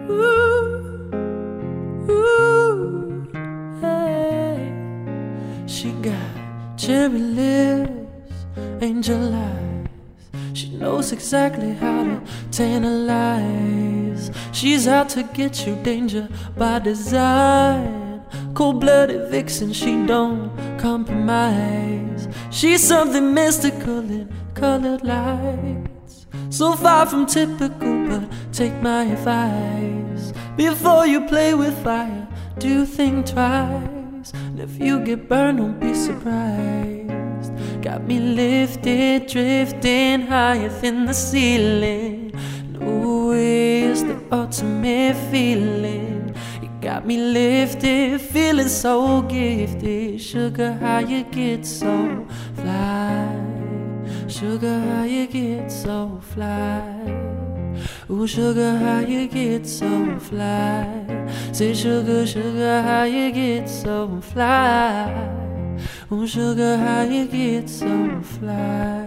Ooh, ooh, hey. She got cherry lips, angel eyes. She knows exactly how to tantalize. She's out to get you, danger by design. Cold-blooded vixen, she don't compromise. She's something mystical in colored lights. So far from typical, but take my advice. Before you play with fire, do think twice. And if you get burned, don't be surprised. Got me lifted, drifting higher than the ceiling. And ooh, it's the ultimate feeling. You got me lifted, feeling so gifted. Sugar, how you get so fly? Sugar, how you get so fly? Ooh, sugar, how you get so fly? Say, sugar, sugar, how you get so fly? Ooh, sugar, how you get so fly?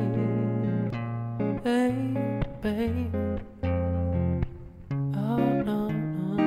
Hey, babe. Oh, no, no,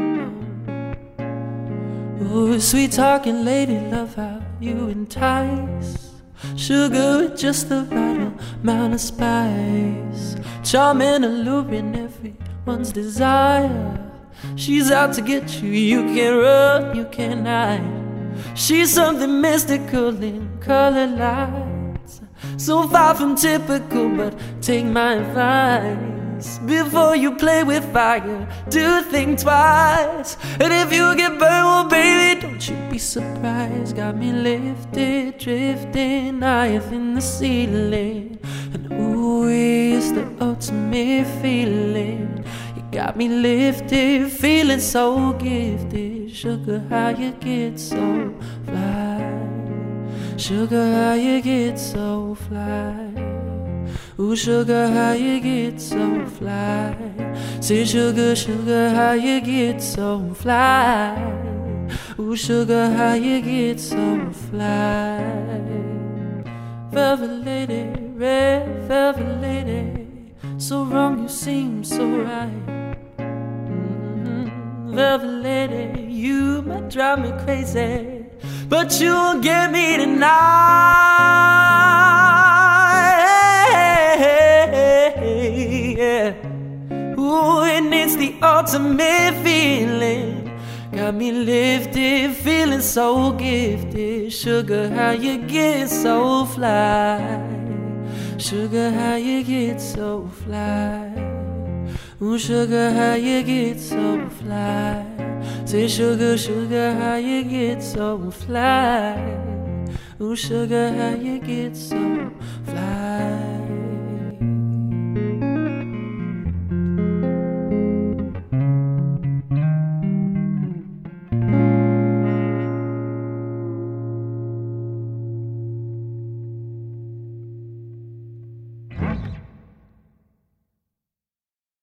no. Ooh, sweet talking lady, love how you entice. Sugar with just the right amount of spice. Charming, alluring, everyone's desire. She's out to get you, you can't run, you can't hide. She's something mystical in colored lights. So far from typical, but take my advice. Before you play with fire, do think twice. And if you get burned, well baby, don't you be surprised. Got me lifted, drifting higher than the ceiling. And ooh, it's the ultimate feeling. You got me lifted, feeling so gifted. Sugar, how you get so fly? Sugar, how you get so fly? Ooh, sugar, how you get so fly? Say, sugar, sugar, how you get so fly? Ooh, sugar, how you get so fly? Velvet lady, red velvet lady, so wrong you seem so right. Velvet lady, you might drive me crazy, but you won't get me tonight. Yeah. Ooh, and it's the ultimate feeling. Got me lifted, feeling so gifted. Sugar, how you get so fly? Sugar, how you get so fly? Ooh, sugar, how you get so fly? Say, sugar, sugar, how you get so fly? Ooh, sugar, how you get so fly?